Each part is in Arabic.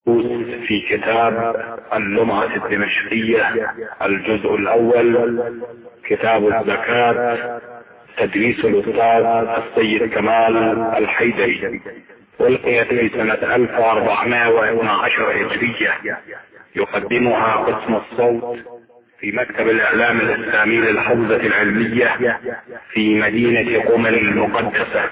في كتاب اللمعة الدمشقية الجزء الأول كتاب الزكاة تدريس الأستاذ السيد كمال الحيدري، ألقيت في سنة 1412 هجرية. يقدمها قسم الصوت في مكتب الإعلام الإسلامي للحوزة العلمية في مدينة قم المقدسة.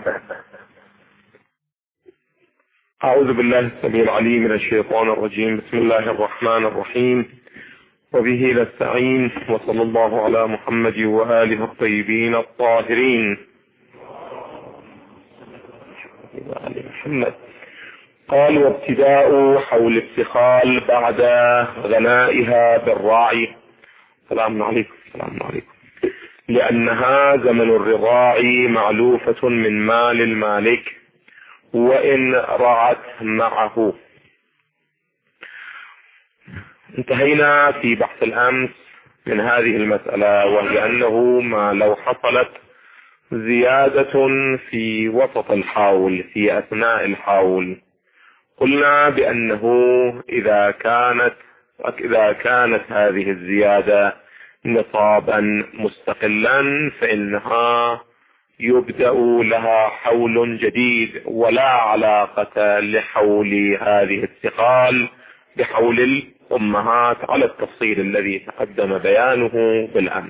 أعوذ بالله السميع العليم من الشيطان الرجيم. بسم الله الرحمن الرحيم، وبه نستعين، وصلى الله على محمد وآله الطيبين الطاهرين. قال: وابتداء حول الفخال بعد غنائها بالراعي. السلام عليكم. السلام عليكم. لأنها زمن الرضاع معلوفة من مال المالك وإن رعت معه. انتهينا في بحث الأمس من هذه المسألة، وهي أنه ما لو حصلت زيادة في وسط الحول في أثناء الحول، قلنا بأنه إذا كانت هذه الزيادة نصابا مستقلا فإنها يبدأ لها حول جديد، ولا علاقة لحول هذه الثقال بحول الأمهات على التفصيل الذي تقدم بيانه بالأمس.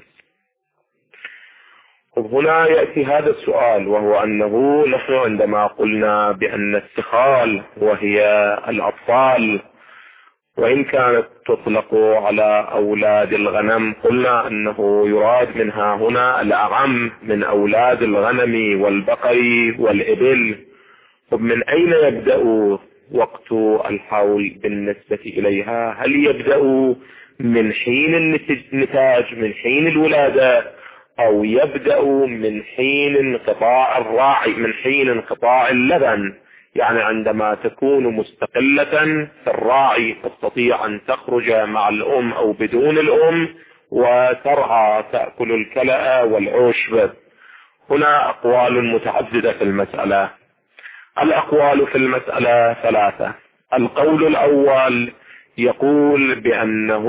هنا يأتي هذا السؤال، وهو أنه نحن عندما قلنا بأن الثقال وهي الأطفال وإن كانت تطلق على أولاد الغنم، قلنا أنه يراد منها هنا الأعم من أولاد الغنم والبقر والإبل. ومن أين يبدأ وقت الحول بالنسبة إليها؟ هل يبدأ من حين النتاج، من حين الولادة، أو يبدأ من حين انقطاع الراعي، من حين انقطاع اللبن؟ يعني عندما تكون مستقلة في الراعي تستطيع أن تخرج مع الأم أو بدون الأم وترعى تأكل الكلأ والعشب. هنا أقوال متعددة في المسألة. الأقوال في المسألة ثلاثة. القول الأول يقول بأنه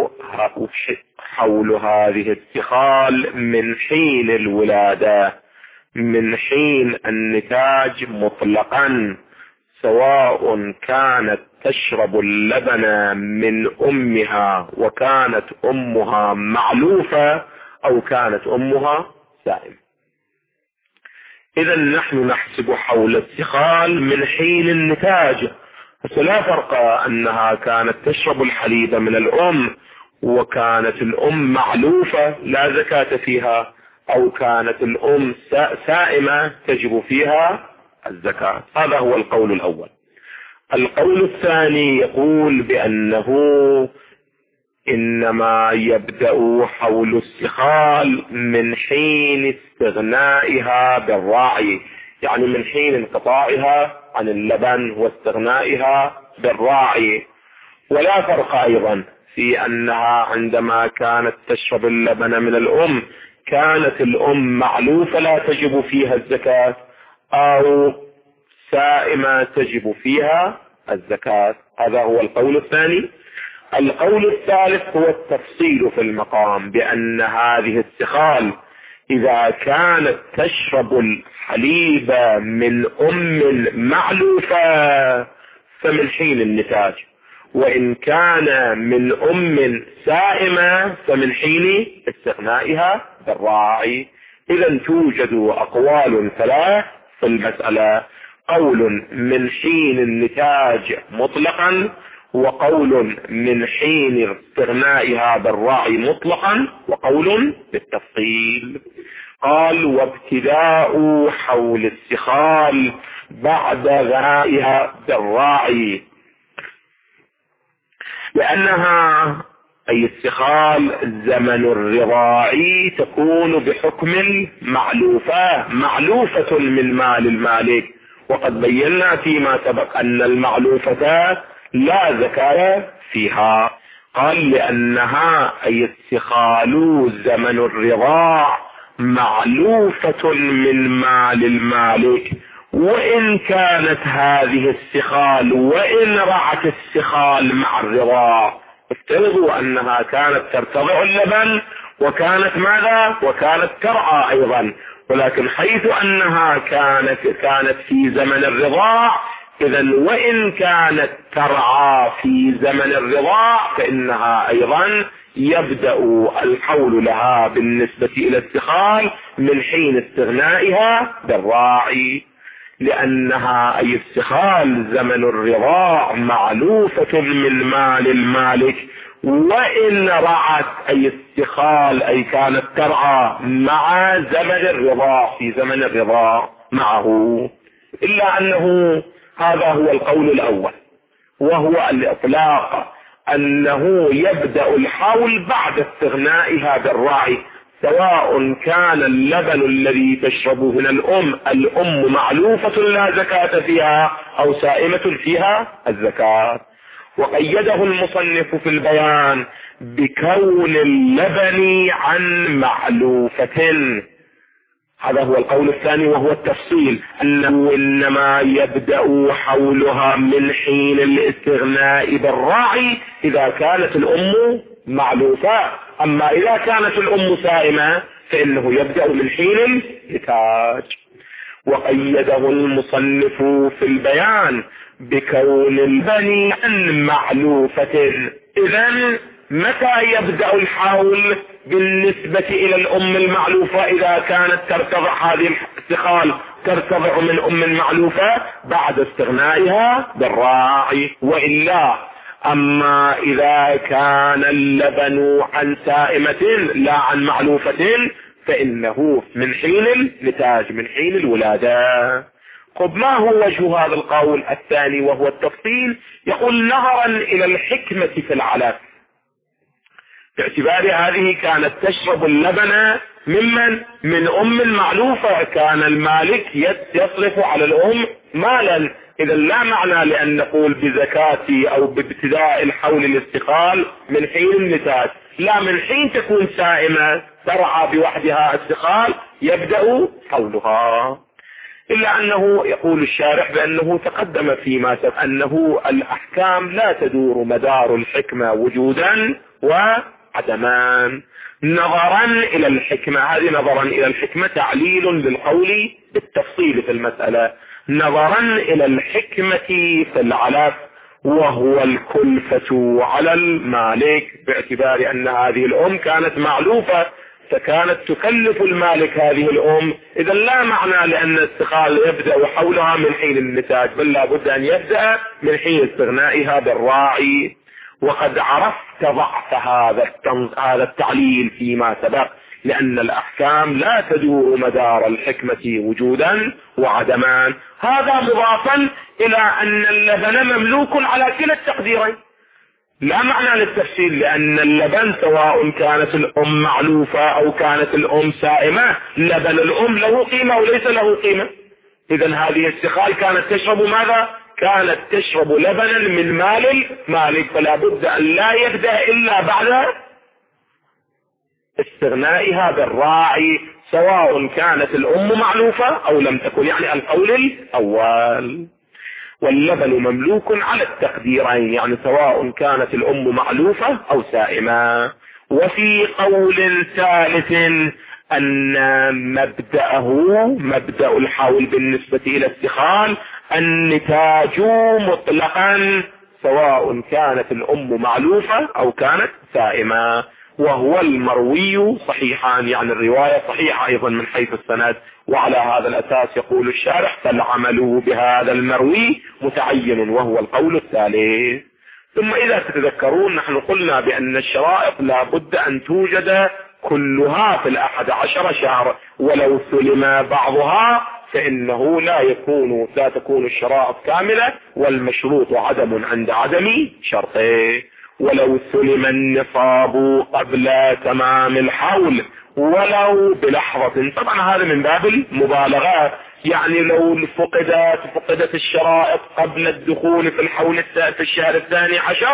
حول هذه الثقال من حين الولادة، من حين النتاج مطلقا، سواء كانت تشرب اللبن من أمها وكانت أمها معلوفة أو كانت أمها سائمة. إذا نحن نحسب حول الثقال من حين النتاج، فلا فرق أنها كانت تشرب الحليب من الأم وكانت الأم معلوفة لا زكاة فيها، أو كانت الأم سائمة تجب فيها الزكاة. هذا هو القول الأول. القول الثاني يقول بأنه إنما يبدأ حول الثقال من حين استغنائها بالراعي، يعني من حين انقطاعها عن اللبن واستغنائها بالراعي. ولا فرق أيضا في أنها عندما كانت تشرب اللبن من الأم كانت الأم معلوفة لا تجب فيها الزكاة، أو سائمة تجب فيها الزكاة. هذا هو القول الثاني. القول الثالث هو التفصيل في المقام، بأن هذه الثقال إذا كانت تشرب الحليب من أم معلوفة فمن حين النتاج، وإن كان من أم سائمة فمن حين استغنائها بالراعي. إذا توجد أقوال ثلاث في المسألة: قول من حين النتاج مطلقا، وقول من حين استغنائها بالراعي مطلقا، وقول بالتفصيل. قال: وابتداء حول الثقال بعد غنائها بالراعي، لأنها أي الثقال زمن الرضاع تكون بحكم المعلوفة، معلوفة من مال المالك، وقد بينا فيما سبق أن المعلوفة لا زكاة فيها. قال: لأنها أي الثقال زمن الرضاع معلوفة من مال المالك وإن كانت هذه السخال وإن رعت السخال مع الرضاع، افترضوا أنها كانت ترتضع اللبن وكانت ماذا؟ وكانت ترعى أيضا، ولكن حيث أنها كانت في زمن الرضاع، إذا وإن كانت ترعى في زمن الرضاع فإنها أيضا يبدأ الحول لها بالنسبة إلى السخال من حين استغنائها بالراعي، لأنها أي السخال زمن الرضاع معلوفة من مال المالك، وإن رعت أي السخال أي كانت ترعى مع زمن الرضاع في زمن الرضاع معه. إلا أنه هذا هو القول الأول، وهو الإطلاق أنه يبدأ الحول بعد استغنائها بالراعي، سواء كان اللبن الذي تشربه من الأم معلوفة لا زكاة فيها أو سائمة فيها الزكاة. وقيده المصنف في البيان بكون اللبن عن معلوفة. هذا هو القول الثاني، وهو التفصيل، أنه إنما يبدأ حولها من حين الاستغناء بالراعي إذا كانت الأم معلوفة، أما إذا كانت الأم سائمة فإنه يبدأ من حين النتاج. وقيده المصنف في البيان بكون اللبن عن معلوفة. إذن متى يبدأ الحول بالنسبة إلى الأم المعلوفة إذا كانت ترتضع هذه السخال ترتضع من أم معلوفة؟ بعد استغنائها بالراعي. وإلا أما إذا كان اللبن عن سائمة لا عن معلوفة فإنه من حين النتاج، من حين الولادة. طب ما هو وجه هذا القول الثاني وهو التفصيل؟ يقول نظرا إلى الحكمة في العلف، باعتبار هذه كانت تشرب اللبن من أم معلوفة، كان المالك يصرف على الأم مالا، إذا لا معنى لأن نقول بزكاة أو بابتداء الحول الاستقال من حين النتاج، لا، من حين تكون سائمة ترعى بوحدها السقال يبدأ حولها. إلا أنه يقول الشارح بأنه تقدم فيما سبق أنه الأحكام لا تدور مدار الحكمة وجودا وعدما، نظرا إلى الحكمة. هذه نظرا إلى الحكمة تعليل للقول بالتفصيل في المسألة، نظرا إلى الحكمة في العلف، وهو الكلفة على المالك، باعتبار أن هذه الأم كانت معلوفة فكانت تكلف المالك هذه الأم، إذا لا معنى لأن الاستقال يبدأ حولها من حين النتاج، بل لابد أن يبدأ من حين استغنائها بالراعي. وقد عرفت ضعف هذا التعليل فيما سبق، لأن الأحكام لا تدور مدار الحكمة وجودا وعدما. هذا مضافا إلى أن اللبن مملوك على كلا التقديرين، لا معنى للتفصيل، لأن اللبن سواء كانت الأم معلوفة أو كانت الأم سائمة، لبن الأم له قيمة وليس له قيمة. إذن هذه السخال كانت تشرب ماذا؟ كانت تشرب لبنا من مال المالك، فلا بد أن لا يبدأ إلا بعد استغنائها بالراعي، سواء كانت الأم معلوفة أو لم تكن، يعني القول الأول. واللبن مملوك على التقديرين، يعني سواء كانت الأم معلوفة أو سائمة. وفي قول ثالث أن مبدأ الحول بالنسبة إلى السخال النتاج مطلقا، سواء كانت الأم معلوفة أو كانت سائمة، وهو المروي صحيحان، يعني الرواية صحيحة أيضا من حيث السند. وعلى هذا الأساس يقول الشارح فالعمل بهذا المروي متعين، وهو القول الثالث. ثم إذا تتذكرون نحن قلنا بأن الشرائط لا بد أن توجد كلها في 11 شهر، ولو سلم بعضها فإنه لا تكون الشرائط كاملة، والمشروط عدم عند عدم شرطه. ولو سلم النصاب قبل تمام الحول ولو بلحظة، طبعا هذا من باب المبالغة، يعني لو فقدت الشرائط قبل الدخول في الحول في الشهر 12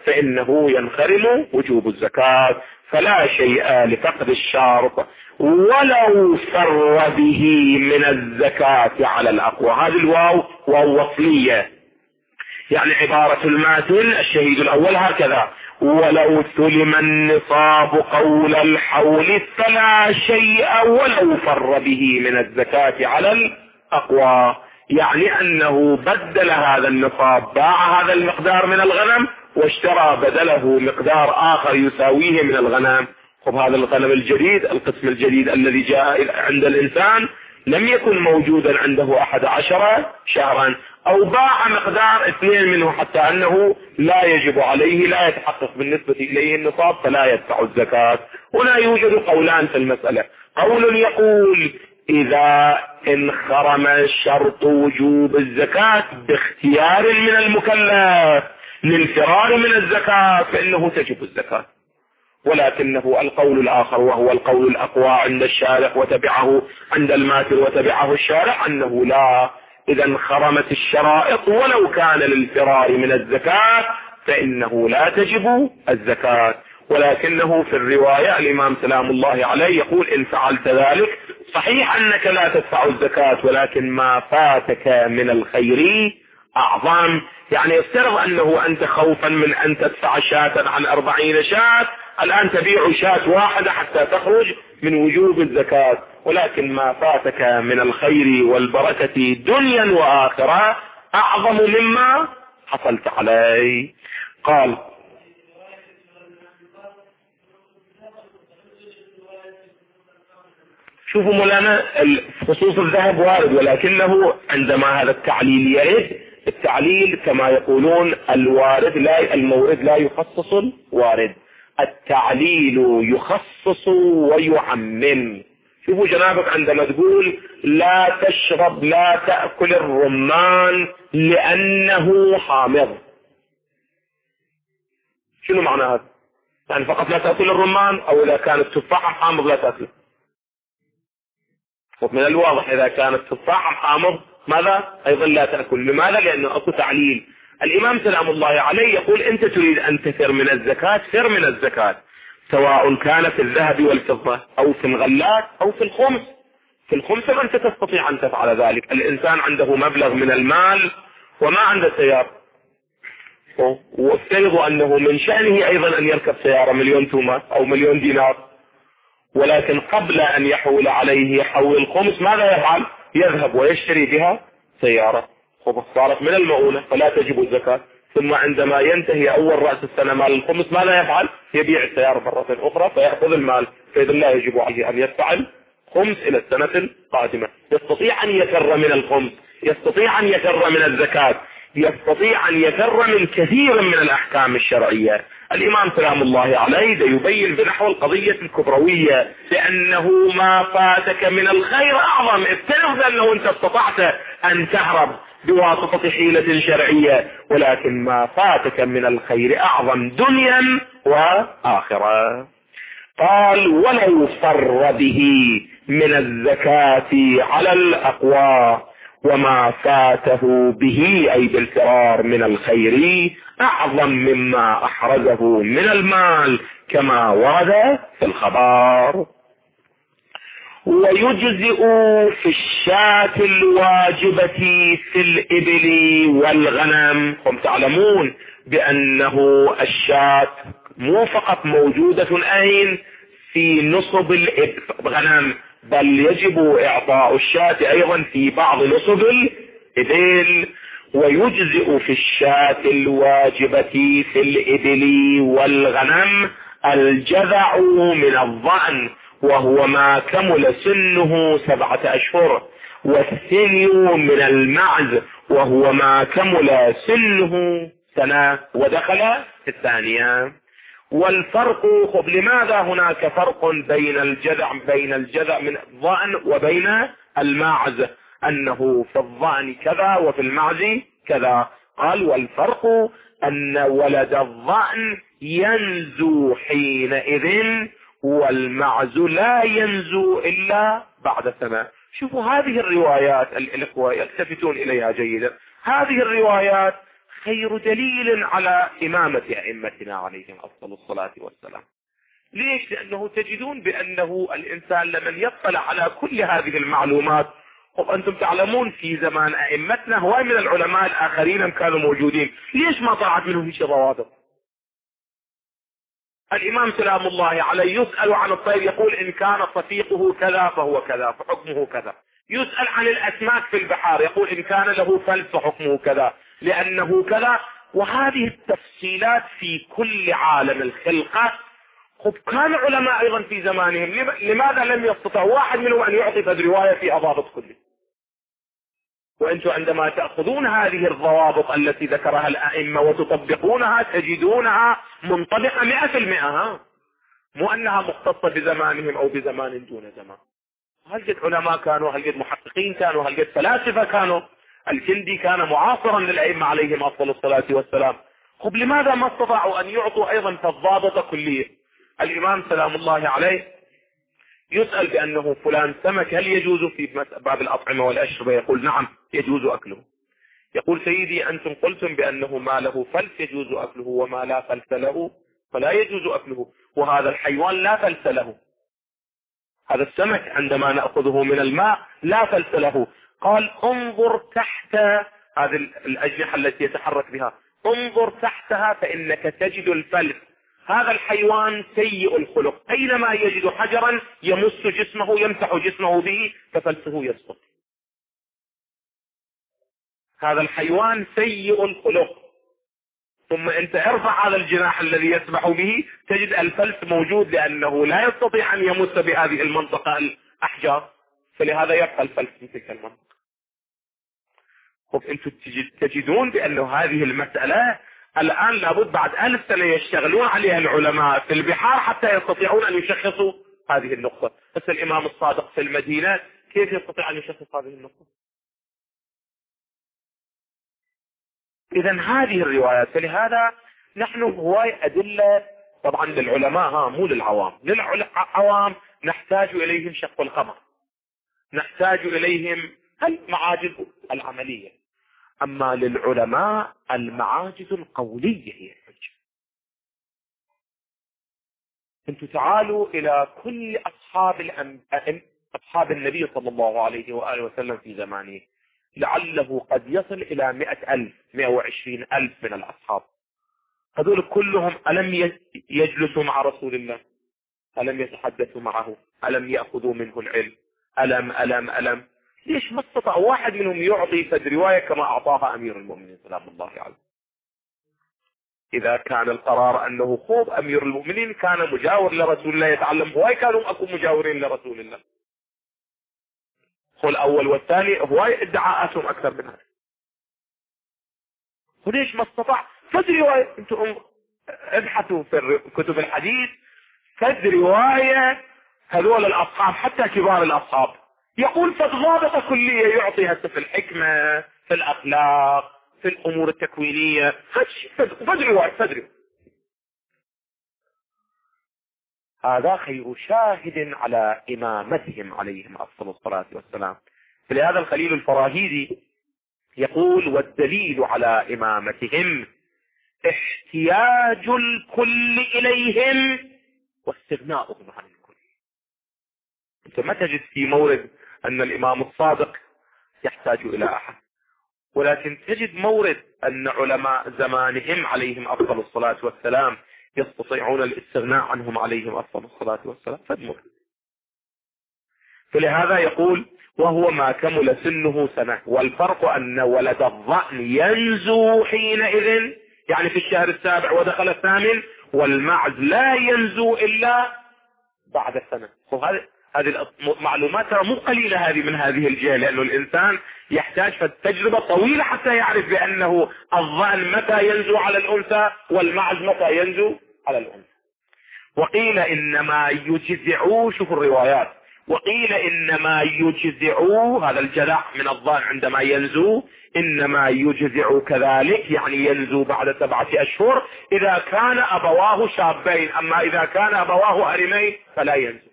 فإنه ينخرم وجوب الزكاة، فلا شيء لفقد الشرط ولو فر به من الزكاة على الأقوى. هذه الواو واو وصلية، يعني عبارة الماتن الشهيد الأول هكذا: ولو سلم النصاب قول الحول فلا شيء ولو فر به من الزكاة على الأقوى، يعني أنه بدل هذا النصاب، باع هذا المقدار من الغنم واشترى بدله مقدار آخر يساويه من الغنم. خب هذا الغنم الجديد، القسم الجديد الذي جاء عند الإنسان لم يكن موجودا عنده 11 شهرا، أو باع مقدار 2 منه، حتى أنه لا يجب عليه، لا يتحقق بالنسبة إليه النصاب فلا يدفع الزكاة. هنا يوجد قولان في المسألة: قول يقول إذا انخرم شرط وجوب الزكاة باختيار من المكلف للفرار من الزكاة فإنه تجب الزكاة، ولكنه القول الآخر وهو القول الأقوى عند الشارع وتبعه عند الماتن وتبعه الشارع أنه لا، إذا انخرمت الشرائط ولو كان للفرار من الزكاة فإنه لا تجب الزكاة. ولكنه في الرواية الإمام سلام الله عليه يقول: إن فعلت ذلك صحيح أنك لا تدفع الزكاة، ولكن ما فاتك من الخير أعظم. يعني يفترض أنه أنت خوفا من أن تدفع شاة عن 40 شاة، الآن تبيع شاة واحدة حتى تخرج من وجوب الزكاة، ولكن ما فاتك من الخير والبركة دنيا وآخرة أعظم مما حصلت عليه. قال: شوفوا مولانا، خصوص الذهب وارد، ولكنه عندما هذا التعليل يرد، التعليل كما يقولون الوارد لا المورد لا يخصص الوارد، التعليل يخصص ويعمم. شوفوا جنابك عندما تقول لا تشرب لا تأكل الرمان لأنه حامض، شنو معنى هذا؟ يعني فقط لا تأكل الرمان، أو إذا كان التفاحة حامض لا تأكله؟ ومن الواضح إذا كانت التفاحة حامض ماذا؟ أيضا لا تأكل. لماذا؟ لأنه أكو تعليل. الإمام سلام الله عليه يقول: أنت تريد أن تفر من الزكاة، فر من الزكاة، سواء كان في الذهب والفضة أو في الغلات أو في الخمس. في الخمس أنت تستطيع أن تفعل ذلك. الإنسان عنده مبلغ من المال وما عنده سيارة، وافترضوا أنه من شأنه أيضا أن يركب سيارة 1,000,000 تومة أو 1,000,000 دينار، ولكن قبل أن يحول عليه حول الخمس ماذا يفعل؟ يذهب ويشتري بها سيارة، صارت من المؤونة فلا تجب الزكاة. ثم عندما ينتهي أول رأس السنة مال الخمس ماذا يفعل؟ يبيع السيارة مرة أخرى فيأخذ المال، فإذا لا يجب عليه أن يدفع الخمس إلى السنة القادمة. يستطيع أن يفر من الخمس، يستطيع أن يفر من الزكاة، يستطيع أن يفر من كثير من الأحكام الشرعية. الإمام سلام الله عليه يبين بنحو القضية الكبروية، لأنه ما فاتك من الخير أعظم. افترض أنه أنت استطعت أن تهرب بواسطة حيلة شرعية، ولكن ما فاتك من الخير أعظم دنيا وآخرة. قال: ولو فر به من الزكاة على الأقوى وما فاته به أي بالفرار من الخير أعظم مما أحرزه من المال كما ورد في الخبر. ويجزئ في الشاة الواجبة في الإبل والغنم. هم تعلمون بأنه الشاة مو فقط موجودة أين في نصب الغنم، بل يجب إعطاء الشاة أيضا في بعض نصب الإبل. ويجزئ في الشاة الواجبة في الإبل والغنم الجذع من الضأن، وهو ما كمل سنه 7 أشهر، والثني من المعز، وهو ما كمل سنه سنة ودخل في الثانية. والفرق، لماذا هناك فرق بين الجذع من الضأن وبين المعز؟ أنه في الضأن كذا وفي المعز كذا. قال: والفرق أن ولد الضأن ينزو حينئذ، والمعز لا ينزو إلا بعد سنة. شوفوا هذه الروايات، الإخوة يلتفتون إليها جيدا، هذه الروايات خير دليل على إمامة أئمتنا عليهم أفضل الصلاة والسلام. ليش؟ لأنه تجدون بأنه الإنسان لمن يطلع على كل هذه المعلومات، وأنتم تعلمون في زمان أئمتنا هواي من العلماء الآخرين كانوا موجودين، ليش ما طلعت منهم شيء ضوابط؟ الإمام سلام الله عليه يسأل عن الطير يقول إن كان صفيقه كذا فهو كذا فحكمه كذا. يسأل عن الأسماك في البحار يقول إن كان له فلس فحكمه كذا لأنه كذا. وهذه التفصيلات في كل عالم الخلقة. كان علماء أيضا في زمانهم، لماذا لم يستطع واحد منهم أن يعطي رواية في أضابط كله؟ وأنتم عندما تأخذون هذه الضوابط التي ذكرها الأئمة وتطبقونها تجدونها منطبقة 100%، مو أنها مختصة بزمانهم أو بزمان دون زمان. هل قد علماء كانوا، هل قد محققين كانوا، هل قد فلاسفة كانوا. الجندي كان معاصرا للأئمة عليهم أفضل الصلاة والسلام. طب لماذا ما استطاعوا أن يعطوا أيضا في الضابط كلية؟ الإمام سلام الله عليه يسأل بأنه فلان سمك هل يجوز في باب الأطعمة والأشربة؟ يقول نعم يجوز أكله. يقول سيدي أنتم قلتم بأنه ما له فلس يجوز أكله وما لا فلس له فلا يجوز أكله، وهذا الحيوان لا فلس له، هذا السمك عندما نأخذه من الماء لا فلس له. قال انظر تحت هذه الأجنحة التي يتحرك بها، انظر تحتها فإنك تجد الفلس. هذا الحيوان سيء الخلق، أينما يجد حجرا يمس جسمه يمسح جسمه به ففلسه يسقط. هذا الحيوان سيء الخلق. ثم انت ارفع هذا الجناح الذي يسبح به تجد الفلس موجود، لأنه لا يستطيع أن يمس بهذه المنطقة الأحجار، فلهذا يبقى الفلس في تلك المنطقة. انتم تجدون بأن هذه المسألة الآن لابد بعد 1000 سنة يشتغلون عليها العلماء في البحار حتى يستطيعون أن يشخصوا هذه النقطة. بس الإمام الصادق في المدينة كيف يستطيع أن يشخص هذه النقطة؟ إذا هذه الروايات، فلهذا نحن هواي أدلة طبعا للعلماء مو للعوام. للعوام نحتاج إليهم شق القمر، نحتاج إليهم المعاجز العملية، أما للعلماء المعاجز القولية هي الحجة. انتم تعالوا إلى كل أصحاب النبي صلى الله عليه وآله وسلم في زمانه، لعله قد يصل إلى 100,000 120,000 من الأصحاب. هذول كلهم ألم يجلسوا مع رسول الله؟ ألم يتحدثوا معه؟ ألم يأخذوا منه العلم؟ ألم ليش ما استطاع واحد منهم يعطي فد رواية كما أعطاها أمير المؤمنين سلام الله عليه؟ إذا كان القرار أنه خوض أمير المؤمنين كان مجاور لرسول الله يتعلم، هواي كانوا أكو مجاورين لرسول الله. هو الأول والثاني هواي ادعاءاتهم أكثر من هذا. وليش ما استطاع فد رواية؟ انتم ابحثوا في كتب الحديث فد رواية هذول الأصحاب حتى كبار الأصحاب يقول فد ضابطة كلية يعطيها في الحكمة في الأخلاق في الأمور التكوينية فد رواية. هذا خير شاهد على إمامتهم عليهم أفضل الصلاة والسلام. فلهذا الخليل الفراهيدي يقول والدليل على إمامتهم احتياج الكل إليهم واستغناؤهم عن الكل. أنت ما تجد في مورد أن الإمام الصادق يحتاج إلى أحد، ولكن تجد مورد أن علماء زمانهم عليهم أفضل الصلاة والسلام يستطيعون الاستغناء عنهم عليهم أفضل الصلاة والسلام. فلهذا يقول وهو ما كمل سنه سنة، والفرق أن ولد الضأن ينزو حينئذ يعني في الشهر السابع ودخل الثامن، والمعز لا ينزو إلا بعد السنة. هذه المعلومات مو قليلة هذه من هذه الجهة، لأنه الإنسان يحتاج تجربة طويلة حتى يعرف بأنه الضأن متى ينزو على الأنثى والمعز متى ينزو على الأنثى. وقيل إنما يجزعوا، شوفوا الروايات، وقيل إنما يجزعوا هذا الجذع من الضأن عندما ينزو إنما يجزع كذلك يعني ينزو بعد 7 أشهر إذا كان أبواه شابين، أما إذا كان أبواه هرمين فلا ينزو،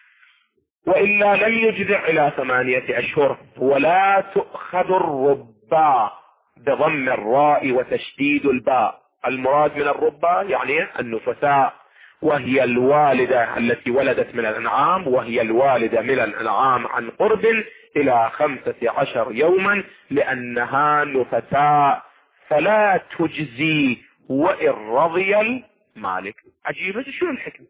وإلا لم يجزع إلى 8 أشهر. ولا تؤخذ الربة الربا بضم الراء وتشديد الباء. المراد من الربا يعني النفساء، وهي الوالدة التي ولدت من الأنعام، وهي الوالدة من الأنعام عن قرب إلى 15 يوما، لأنها نفساء فلا تجزي وإن رضي المالك. عجيبة، شو الحكمة؟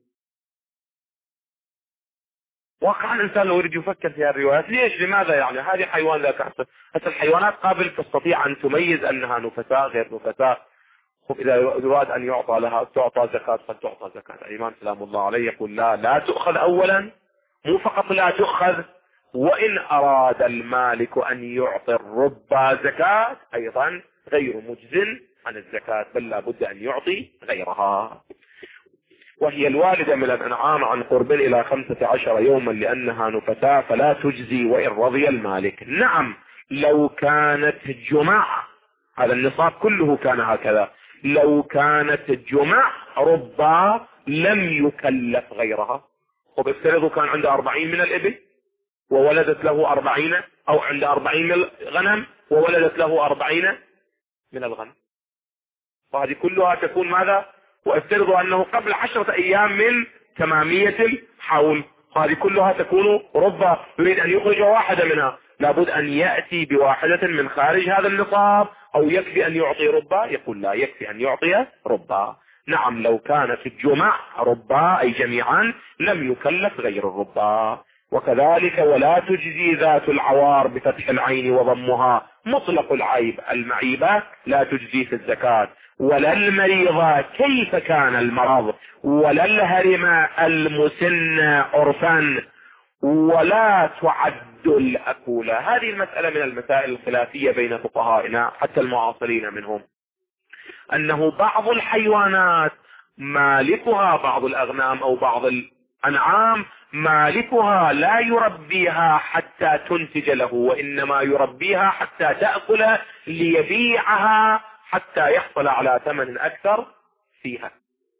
واقعا الإنسان لو يريد يفكر في هالروايات، ليش؟ لماذا؟ يعني هذه حيوان ذاك أحسن. هسه الحيوانات قابل تستطيع أن تميز أنها نفساء غير نفساء. إذا يراد أن يعطى لها تعطى زكاة قد تعطى زكاة. الإمام سلام الله عليه يقول لا تؤخذ أولا، مو فقط لا تؤخذ، وإن أراد المالك أن يعطي الربا زكاة أيضا غير مجز عن الزكاة، بل لا بد أن يعطي غيرها. وهي الوالدة من الأنعام عن قرب إلى 15 يوما لأنها نفساء فلا تجزي وإن رضي المالك. نعم، لو كانت جمع، هذا النصاب كله كان هكذا، لو كانت جمع ربا لم يكلف غيرها. وبافترضوا كان عنده 40 من الإبل وولدت له 40، أو عنده 40 من الغنم وولدت له 40 من الغنم، وهذه كلها تكون ماذا؟ وافترضوا أنه قبل 10 أيام من تمامية الحول، هذه كلها تكون ربا. يريد أن يخرج واحدة منها، لابد أن يأتي بواحدة من خارج هذا النصاب، أو يكفي أن يعطي ربا؟ يقول لا، يكفي أن يعطي ربا. نعم، لو كانت الجمع ربا أي جميعا لم يكلف غير الربا. وكذلك ولا تجزي ذات العوار بفتح العين وضمها مطلق العيب، المعيبة لا تجزي في الزكاة، ولا المريضة كيف كان المرض، ولا الهرم المسن عرفا، ولا تعد الأكولة. هذه المسألة من المسائل الخلافية بين فقهائنا حتى المعاصرين منهم، أنه بعض الحيوانات مالكها، بعض الأغنام أو بعض الأنعام مالكها لا يربيها حتى تنتج له، وإنما يربيها حتى تأكل ليبيعها حتى يحصل على ثمن أكثر فيها.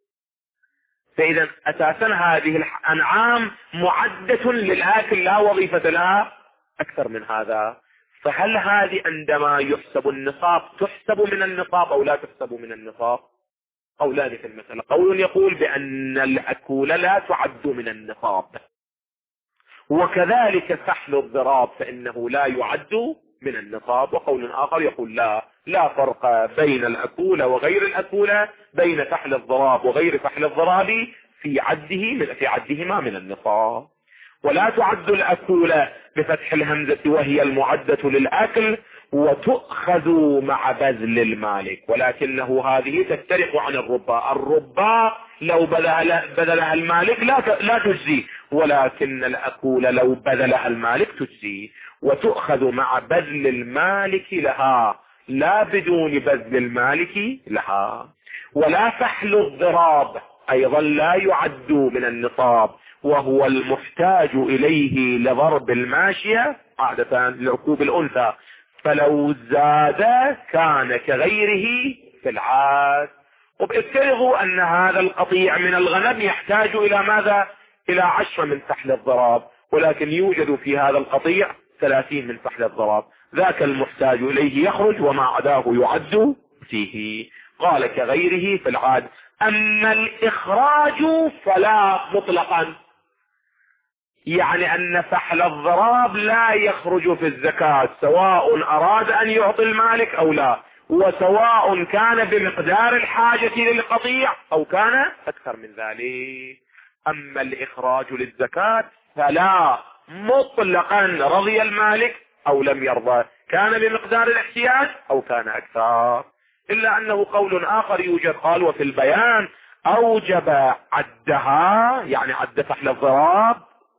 فإذا أساسا هذه الأنعام معدة للآكل، لا وظيفة لها أكثر من هذا. فهل هذه عندما يحسب النصاب تحسب من النصاب أو لا تحسب من النصاب؟ قولان في المسألة. قول يقول بأن الأكول لا تعد من النصاب، وكذلك فحل الضراب فإنه لا يعد من النصاب. وقول آخر يقول لا فرق بين الأكول وغير الأكول، بين فحل الضراب وغير فحل الضراب في عدهما من النصاب. ولا تعد الأكول بفتح الهمزة وهي المعدة للأكل، وتؤخذ مع بذل المالك، ولكنه هذه تفترق عن الربا. الربا لو بذلها المالك لا تجزي، ولكن الأكول لو بذلها المالك تجزي، وتؤخذ مع بذل المالك لها لا بدون بذل المالك لها. ولا فحل الضراب أيضا لا يعد من النصاب، وهو المحتاج إليه لضرب الماشية عادة لركوب الأنثى، فلو زاد كان كغيره في العاد. وبافترضوا أن هذا القطيع من الغنم يحتاج إلى ماذا؟ إلى 10 من فحل الضراب، ولكن يوجد في هذا القطيع 30 من فحل الضراب، ذاك المحتاج إليه يخرج وما عداه يعد فيه. قال كغيره في العاد. أما الإخراج فلا مطلقا، يعني أن فحل الضراب لا يخرج في الزكاة سواء أراد أن يعطي المالك أو لا، وسواء كان بمقدار الحاجة للقطيع أو كان أكثر من ذلك. أما الإخراج للزكاة فلا مطلقا، رضي المالك أو لم يرضى، كان بمقدار الاحتياج أو كان أكثر. إلا أنه قول آخر يوجد، قال وفي البيان أوجب عدها، يعني عد فحل الضراب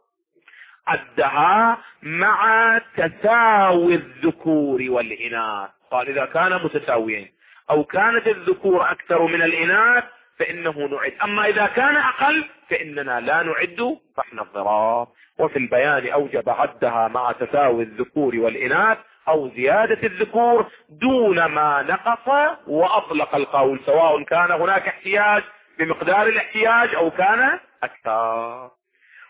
عدها مع تساوي الذكور والإناث. قال إذا كان متساويين أو كانت الذكور أكثر من الإناث فإنه نعد، أما إذا كان أقل فإننا لا نعد فحل الضراب. وفي البيان أوجب عدها مع تساوي الذكور والإناث أو زيادة الذكور دون ما نقص، وأطلق القول سواء كان هناك احتياج بمقدار الاحتياج أو كان أكثر.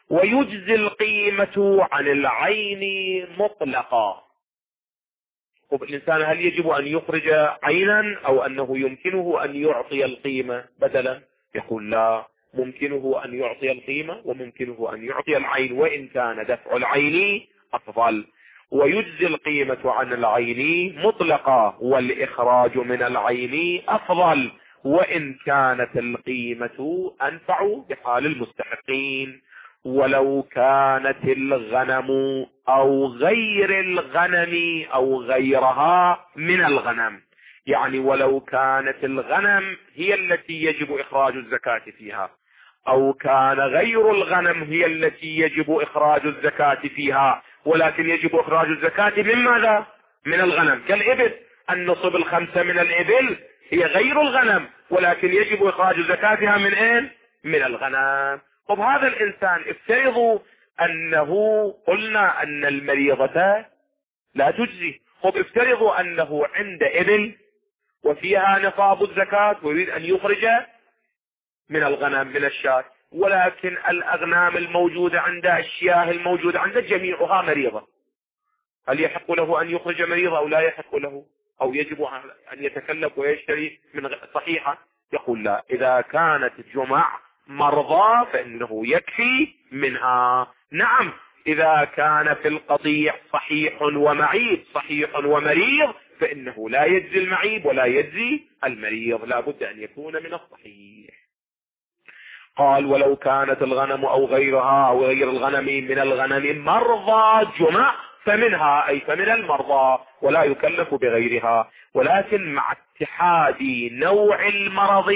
ويجزي القيمة عن العين مطلقا. الإنسان هل يجب أن يخرج عينا أو أنه يمكنه أن يعطي القيمة بدلا؟ يقول لا، ممكنه أن يعطي القيمة وممكنه أن يعطي العين، وإن كان دفع العين أفضل، ويجزي القيمة عن العين مطلقة، والإخراج من العين أفضل، وإن كانت القيمة أنفع بحال المستحقين. ولو كانت الغنم أو غير الغنم أو غيرها من الغنم، يعني ولو كانت الغنم هي التي يجب إخراج الزكاة فيها، أو كان غير الغنم هي التي يجب إخراج الزكاة فيها، ولكن يجب إخراج الزكاة من ماذا؟ من الغنم، كالإبل، النصب الخمسة من الإبل هي غير الغنم، ولكن يجب إخراج زكاتها من أين؟ من الغنم. طب هذا الإنسان افترضوا أنه قلنا أن المريضة لا تجزي، طب افترضوا أنه عند إبل وفيها نصاب الزكاة ويريد أن يخرج من الغنم من الشاة، ولكن الأغنام الموجودة عنده، الشياه الموجودة عنده جميعها مريضة، هل يحق له أن يخرج مريضة أو لا يحق له؟ أو يجب أن يتكلف ويشتري من صحيحة؟ يقول لا، إذا كانت الجمع مرضى فإنه يكفي منها. نعم، إذا كان في القطيع صحيح ومعيب، صحيح ومريض، فإنه لا يجزي المعيب ولا يجزي المريض، لا بد أن يكون من الصحيح. قال ولو كانت الغنم أو غيرها أو غير الغنم من الغنم مرضى جمع فمنها، أي فمن المرضى، ولا يكلف بغيرها، ولكن مع اتحاد نوع المرض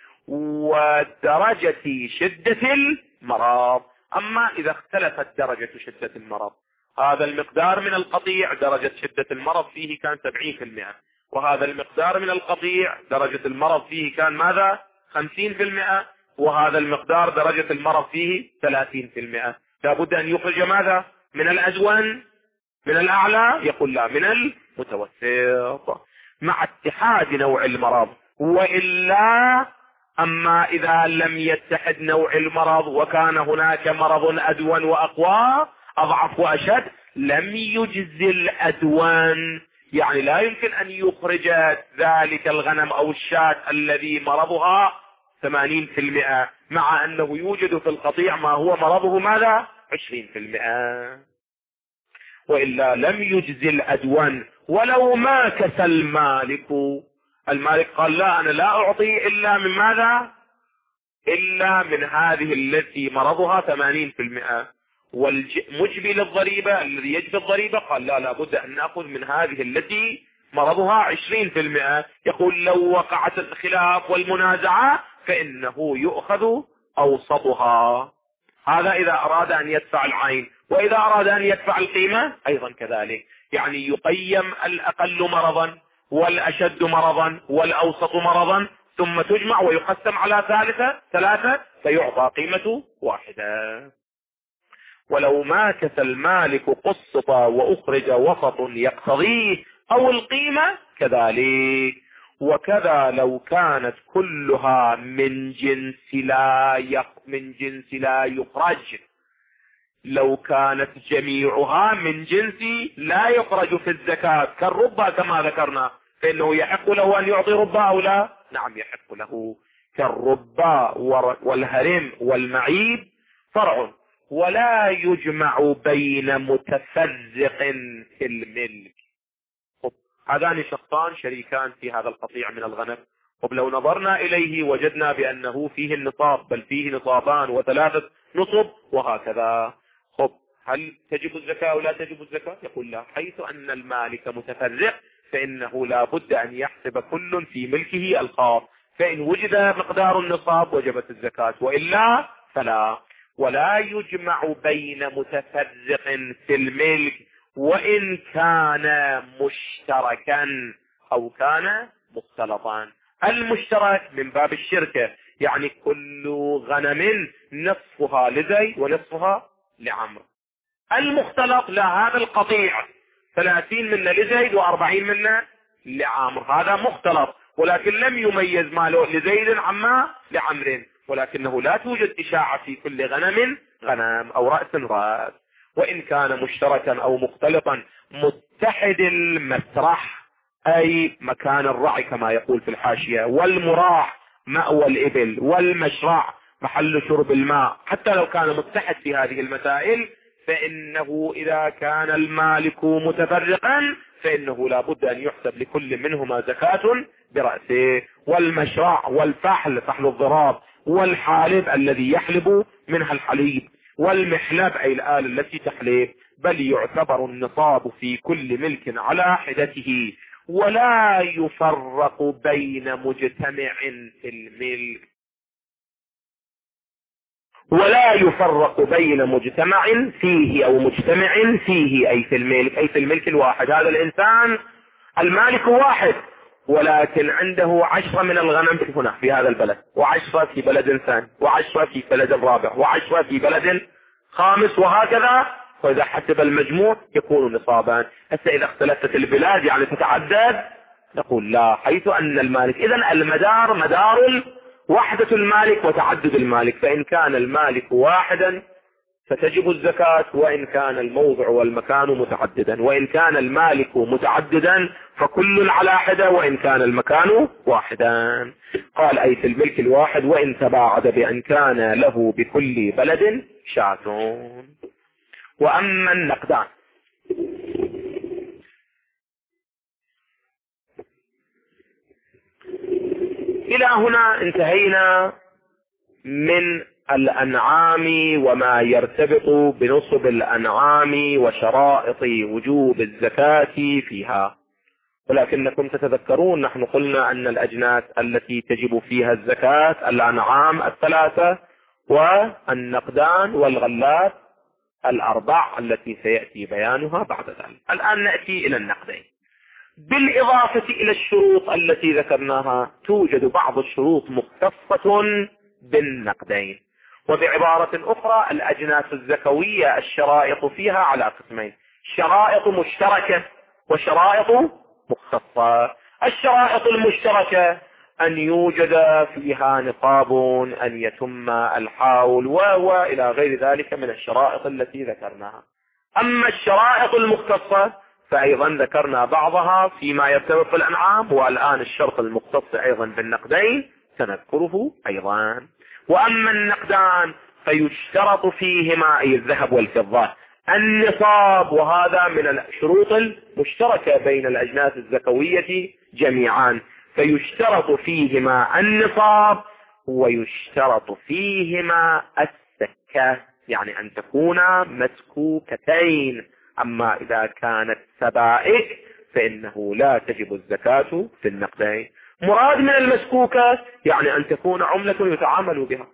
ودرجة شدة المرض. أما إذا اختلفت درجة شدة المرض، هذا المقدار من القطيع درجة شدة المرض فيه كان 70%، وهذا المقدار من القطيع درجة المرض فيه كان ماذا؟ 50%، وهذا المقدار درجة المرض فيه 30%، لابد أن يخرج ماذا؟ من الأدون، من الأعلى؟ يقول لا، من المتوسط، مع اتحاد نوع المرض. وإلا أما إذا لم يتحد نوع المرض وكان هناك مرض أدون وأقوى، أضعف وأشد، لم يجزي الأدون، يعني لا يمكن أن يخرج ذلك الغنم أو الشاة الذي مرضها 80%، مع أنه يوجد في القطيع ما هو مرضه ماذا؟ 20%، وإلا لم يجزي الأدون. ولو ما كسى المالك، المالك قال لا، أنا لا أعطي إلا من ماذا؟ إلا من هذه التي مرضها 80%، والمجبي للضريبة الذي يجبي الضريبة قال لا، لابد أن نأخذ من هذه التي مرضها 20%. يقول لو وقعت الخلاف والمنازعة فإنه يؤخذ أوسطها. هذا إذا أراد أن يدفع العين، وإذا أراد أن يدفع القيمة أيضا كذلك، يعني يقيم الأقل مرضا والأشد مرضا والأوسط مرضا، ثم تجمع ويقسم على ثلاثة فيعطى قيمة واحدة. ولو ما كسى المالك قسط وأخرج وسط يقتضيه، أو القيمة كذلك. وكذا لو كانت كلها من جنس لا يخرج، لو كانت جميعها من جنس لا يخرج في الزكاة، كالربا كما ذكرنا، فإنه يحق له أن يعطي ربا أو لا؟ نعم يحق له، كالربا والهرم والمعيب فرع. ولا يجمع بين متفرق في الملك. هذان شخصان شريكان في هذا القطيع من الغنم، ولو نظرنا إليه وجدنا بأنه فيه النصاب، بل فيه نصابان وثلاثة نصب وهكذا. هل تجب الزكاة أو لا تجب الزكاة؟ يقول لا، حيث أن المالك متفرق فإنه لا بد أن يحسب كل في ملكه الخاص، فإن وجد مقدار النصاب وجبت الزكاة، وإلا فلا. ولا يجمع بين متفرق في الملك وإن كان مشتركا أو كان مختلطا. المشترك من باب الشركة، يعني كل غنم نصفها لزيد ونصفها لعمرو. المختلط لا، هذا القطيع 30 منا لزيد و40 منا لعمرو، هذا مختلط، ولكن لم يميز ماله لزيد عما لعمر، ولكنه لا توجد إشاعة في كل غنم غنم أو رأس رأس. وإن كان مشتركا أو مختلطا. متحد المسرح أي مكان الرعي كما يقول في الحاشية، والمراح مأوى الإبل، والمشرع محل شرب الماء. حتى لو كان متحد في هذه المسائل، فإنه إذا كان المالك متفرقا فإنه لا بد أن يحسب لكل منهما زكاة برأسه. والمشرع والفحل، فحل الضراب، والحالب الذي يحلب منها الحليب، والمحلب أي الآلة التي تحلب. بل يعتبر النصاب في كل ملك على حدته، ولا يفرق بين مجتمع في الملك، ولا يفرق بين مجتمع فيه أو مجتمع فيه، أي في الملك، أي في الملك الواحد. هذا الإنسان المالك واحد، ولكن عنده 10 من الغنم هنا في هذا البلد، و10 في بلد ثاني، و10 في بلد رابع، و10 في بلد خامس، وهكذا. وإذا حسب المجموع يكون نصابان. هسه إذا اختلفت البلاد يعني تتعدد، نقول لا، حيث أن المالك، إذن المدار مدار وحدة المالك وتعدد المالك. فإن كان المالك واحدا فتجب الزكاة، وإن كان الموضع والمكان متعددا. وإن كان المالك متعددا فكل على حدة، وإن كان المكان واحدا. قال أي في الملك الواحد، وإن تباعد بأن كان له بكل بلد شاة. وأما النقدان، إلى هنا انتهينا من الأنعام وما يرتبط بنصب الأنعام وشرائط وجوب الزكاة فيها. ولكنكم تتذكرون نحن قلنا أن الأجناس التي تجب فيها الزكاة الأنعام 3، والنقدان والغلات 4 التي سيأتي بيانها بعد ذلك. الآن نأتي إلى النقدين. بالإضافة إلى الشروط التي ذكرناها، توجد بعض الشروط مختصة بالنقدين. وبعبارة أخرى، الأجناس الزكوية الشرائط فيها على قسمين: شرائط مشتركة وشرائط مختصة. الشرائط المشتركة أن يوجد فيها نصاب، أن يتم الحول، وإلى غير ذلك من الشرائط التي ذكرناها. أما الشرائط المختصة فأيضا ذكرنا بعضها فيما يرتبط بالأنعام، والآن الشرط المختص أيضا بالنقدين سنذكره أيضا. وأما النقدان فيشترط فيهما، أي الذهب والفضة، النصاب، وهذا من الشروط المشتركة بين الأجناس الزكوية جميعا. فيشترط فيهما النصاب، ويشترط فيهما السكة، يعني أن تكونا مسكوكتين. أما إذا كانت سبائك فإنه لا تجب الزكاة في النقدين. مراد من المسكوكات يعني أن تكون عملة يتعامل بها.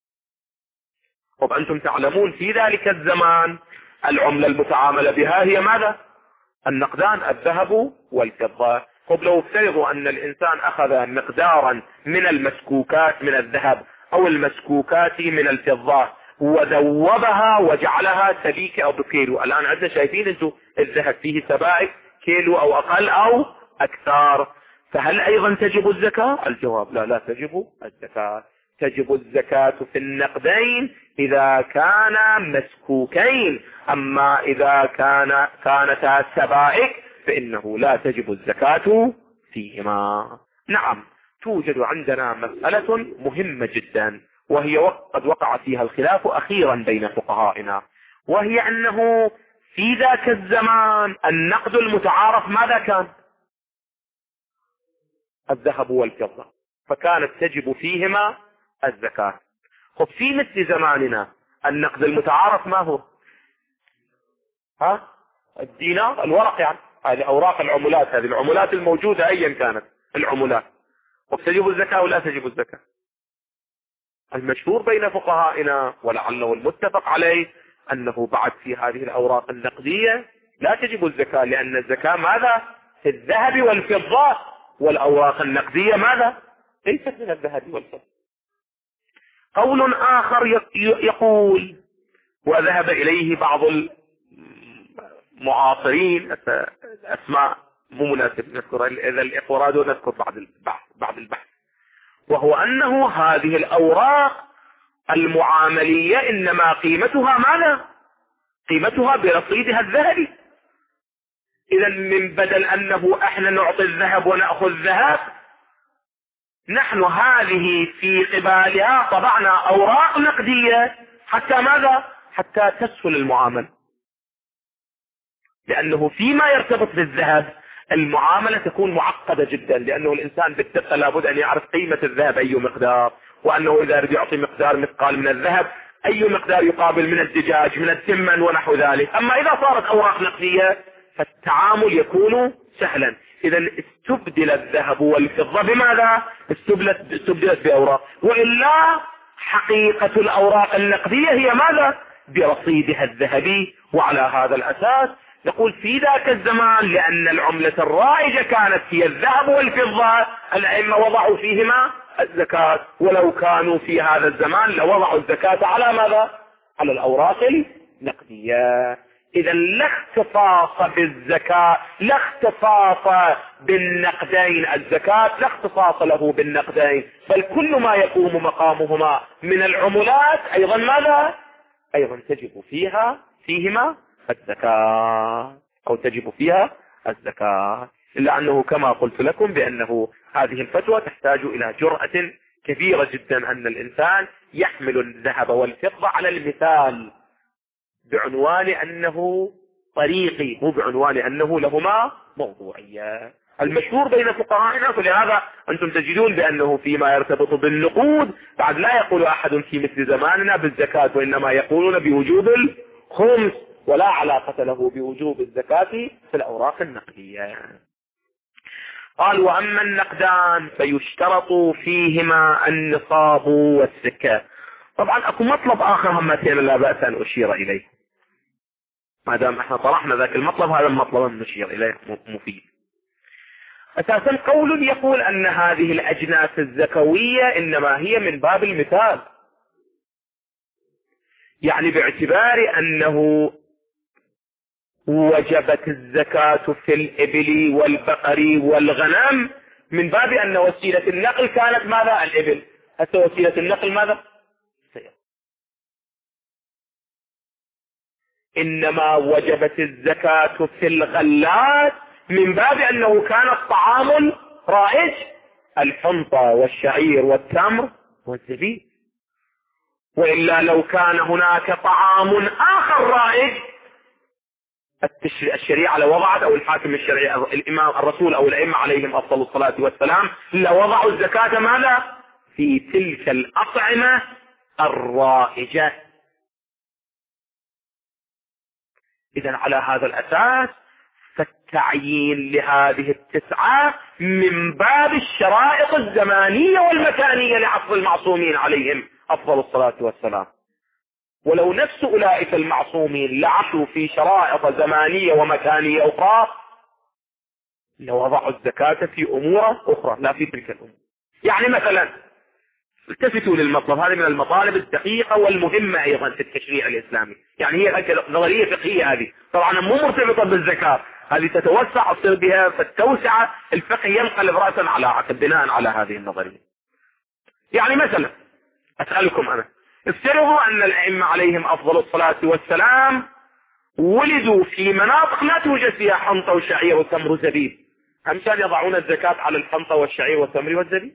وأنتم تعلمون في ذلك الزمان العملة المتعاملة بها هي ماذا؟ النقدان، الذهب والفضة. لو افترضوا أن الإنسان أخذ مقدارا من المسكوكات من الذهب أو المسكوكات من الفضة وذوبها وجعلها سبيكة أو بكيلو. الآن عندنا شايفين انتم الذهب فيه سبائك كيلو أو أقل أو أكثر، فهل أيضا تجب الزكاة؟ الجواب لا، لا تجب الزكاة. تجب الزكاة في إذا كانا مسكوكين. أما إذا كانتا سبائك فإنه لا تجب الزكاة فيهما. نعم، توجد عندنا مسألة مهمة جدا، وهي قد وقع فيها الخلاف أخيرا بين فقهائنا، وهي أنه في ذاك الزمان النقد المتعارف ماذا كان؟ الذهب والفضة، فكانت تجب فيهما الزكاة. في مثل زماننا النقد المتعارف ما هو؟ الدينار، الورق، يعني هذه أوراق العملات، هذه العملات الموجودة أيا كانت العملات. تجب الزكاة ولا تجب الزكاة؟ المشهور بين فقهائنا ولعله المتفق عليه أنه بعد في هذه الأوراق النقدية لا تجب الزكاة، لأن الزكاة ماذا؟ في الذهب والفضة، والأوراق النقدية ماذا؟ ليست من الذهب والفضة. قول آخر يقول، وذهب إليه بعض المعاصرين، أسماء مو مناسب نذكر، إذا الإقراد نذكر بعد البحث، وهو أنه هذه الأوراق المعاملية إنما قيمتها ماذا؟ قيمتها برصيدها الذهبي. إذا من بدل أنه احنا نعطي الذهب ونأخذ ذهب، نحن هذه في قبالها طبعنا أوراق نقدية حتى ماذا؟ حتى تسهل المعاملة، لأنه فيما يرتبط بالذهب المعاملة تكون معقدة جدا، لأنه الإنسان بالدقة لابد أن يعرف قيمة الذهب أي مقدار، وأنه إذا أريد يعطي مقدار مثقال من الذهب أي مقدار يقابل من الدجاج من الثمن ونحو ذلك. أما إذا صارت أوراق نقدية فالتعامل يكون سهلا. إذا استبدل الذهب والفضة بماذا؟ استبدلت بأوراق، وإلا حقيقة الأوراق النقدية هي ماذا؟ برصيدها الذهبي. وعلى هذا الأساس نقول في ذاك الزمان لأن العملة الرائجة كانت هي الذهب والفضة، الأئمة وضعوا فيهما الزكاة، ولو كانوا في هذا الزمان لوضعوا الزكاة على ماذا؟ على الأوراق النقدية. إذا لا اختصاص بالزكاة، لا اختصاص بالنقدين، الزكاة لا اختصاص له بالنقدين، بل كل ما يقوم مقامهما من العملات أيضا ماذا؟ أيضا تجب فيهما الزكاة، أو تجب فيها الزكاة. إلا أنه كما قلت لكم بأنه هذه الفتوى تحتاج إلى جرأة كبيرة جدا، أن الإنسان يحمل الذهب والفضة على المثال بعنوان أنه طريقي، مو بعنوان أنه لهما موضوعية. المشهور بين فقهائنا، فلهذا أنتم تجدون بأنه فيما يرتبط بالنقود بعد لا يقول أحد في مثل زماننا بالزكاة، وإنما يقولون بوجوب الخمس، ولا علاقة له بوجوب الزكاة في الأوراق النقدية. قال وأما النقدان فيشترط فيهما النصاب والسكة. طبعا أكو مطلب آخر همتين لا بأس أن أشير إليه، ما دام احنا طرحنا ذاك المطلب، هذا المطلب نشير إليه مفيد. أساسا قول يقول أن هذه الأجناس الزكوية إنما هي من باب المثال، يعني باعتبار أنه وجبت الزكاة في الإبل والبقر والغنم، من باب أن وسيلة النقل كانت ماذا؟ الإبل. حتى وسيلة النقل ماذا؟ إنما وجبت الزكاة في الغلات من باب أنه كان الطعام رائج، الحنطة والشعير والتمر والزبيب. وإلا لو كان هناك طعام آخر رائج، الشريعة لوضعت، أو الحاكم الشرعي الإمام الرسول أو الأئمة عليهم أفضل الصلاة والسلام لوضعوا الزكاة ماذا؟ في تلك الأطعمة الرائجة. إذن على هذا الأساس فالتعيين لهذه التسعة من باب الشرائط الزمانية والمكانية لعصر المعصومين عليهم أفضل الصلاة والسلام. ولو نفس أولئك المعصومين لعشوا في شرائط زمانية ومكانية أخرى لوضعوا الزكاة في أمور أخرى لا في تلك الأمور. يعني مثلا التفتوا للمطلب، هذه من المطالب الدقيقة والمهمة أيضا في التشريع الإسلامي، يعني هي نظرية فقهية هذه، طبعا مو مرتبطة بالزكاة، هذه تتوسع تصير بها، فالتوسعة الفقه ينقلب رأسا على عقب بناء على هذه النظرية. يعني مثلا أسألكم أنا، افترضوا أن الأئمة عليهم أفضل الصلاة والسلام ولدوا في مناطق لا توجد فيها حنطة وشعير وتمر وزبيب، هم كان يضعون الزكاة على الحنطة والشعير والتمر والزبيب؟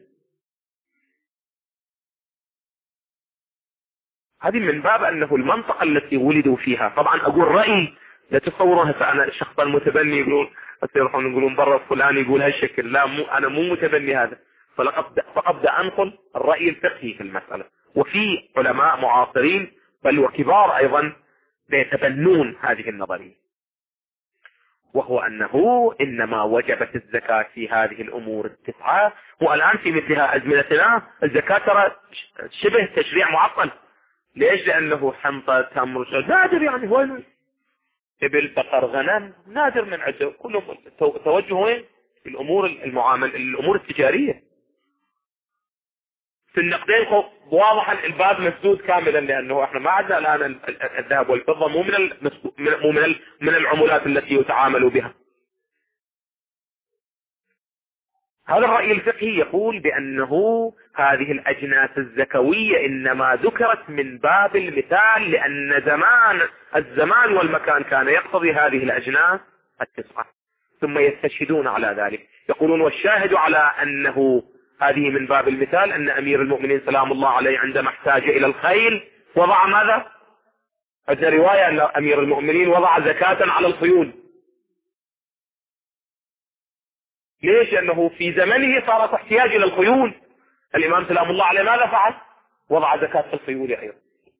هذه من باب أنه المنطقة التي ولدوا فيها. طبعا أقول رأيي لا تصورها، فأنا الشخص المتبني يقولون يروحون يقولون برا فلان يقول هالشكل، لا أنا مو متبني هذا، فأبدأ أنقل الرأي الفقهي في المسألة. وفي علماء معاصرين بل وكبار أيضا يتبنون هذه النظرية، وهو أنه إنما وجبت الزكاة في هذه الأمور التسعة. والآن في مثلها أزمنتنا الزكاة ترى شبه تشريع معطل. ليش؟ لأنه حنطة تمر نادر، يعني وين إبل بقر غنم نادر من عنده، كلهم توجه وين؟ في الأمور الأمور التجارية. في النقدين واضح الباب مسدود كاملا، لأنه احنا ما عندنا الآن الذهب والفضة مو من العملات التي يتعامل بها. هذا الرأي الفقهي يقول بأنه هذه الأجناس الزكوية إنما ذكرت من باب المثال، لأن الزمان والمكان كان يقتضي هذه الأجناس التسعة. ثم يستشهدون على ذلك، يقولون والشاهد على أنه هذه من باب المثال أن أمير المؤمنين سلام الله عليه عندما احتاج إلى الخيل وضع ماذا؟ هذه رواية أن أمير المؤمنين وضع زكاة على الخيول. ليش؟ لأنه في زمنه صارت احتياج إلى الخيول. الإمام سلام الله عليه ماذا فعل؟ وضع زكاة في الخيول أيضا.